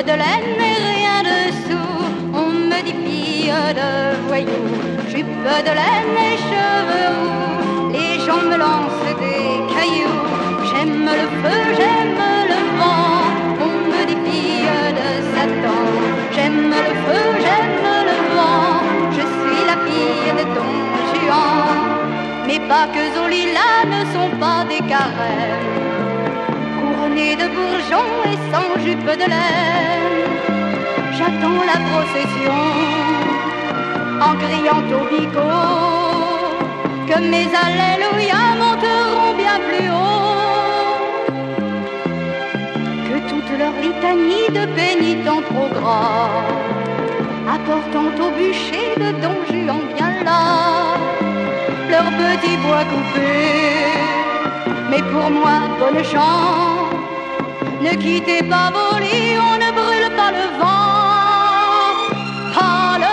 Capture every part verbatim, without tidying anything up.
de laine et rien dessous. On me dit fille de voyou, jupe de laine et cheveux roux. Les gens me lancent des cailloux. J'aime le feu, j'aime le vent. On me dit fille de Satan. J'aime le feu, j'aime le vent. Je suis la fille de Don Juan. Mes bagues aux lilas ne sont pas des carènes, couronnées de bourgeons et sans jupe de laine. J'attends la procession en criant au bigot que mes alléluia monteront bien plus haut que toute leur litanie de pénitents trop gras, apportant au bûcher de Don Juan bien là leur petit bois coupé. Mais pour moi, bonne chance, ne quittez pas vos lits, on ne brûle pas le vent, pas le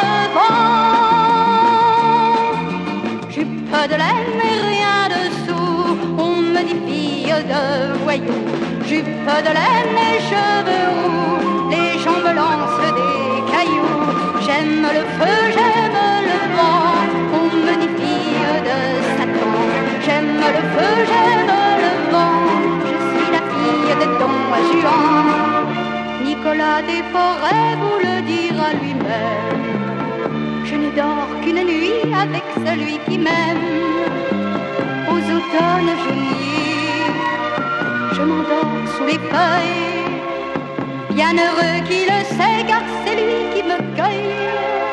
vent. Jupe de laine et rien dessous, on me dit fille de voyou, jupe de laine et cheveux roux. Les gens me lancent des cailloux. J'aime le feu, j'aime le vent. On me dit fille de Satan. J'aime le feu, j'aime le vent. Je suis la fille de Don Juan. Nicolas des Forêts vous le dira lui-même. Je ne dors qu'une nuit avec celui qui m'aime. Aux automnes geniers, je m'endors sous les feuilles. Bienheureux qui le sait, car c'est lui qui me cueille.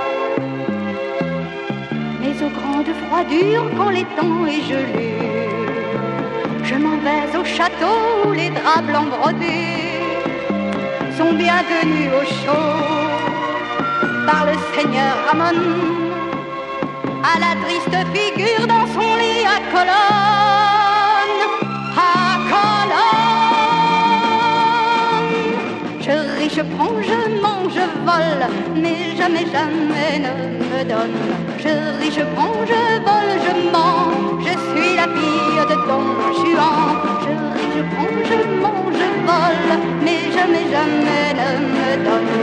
Mais aux grandes froidures, quand l'étang est gelé, je m'en vais au château où les draps blancs brodés sont bien tenus au chaud par le seigneur Ramon, à la triste figure dans son lit à colonne, à colonne. Je ris, je prends, je mange, je vole, mais jamais, jamais ne me donne. Je ris, je prends, je vole, je mens, je suis la fille de Don Juan. Je ris, je prends, je mange, je vole, mais jamais, jamais ne me donne.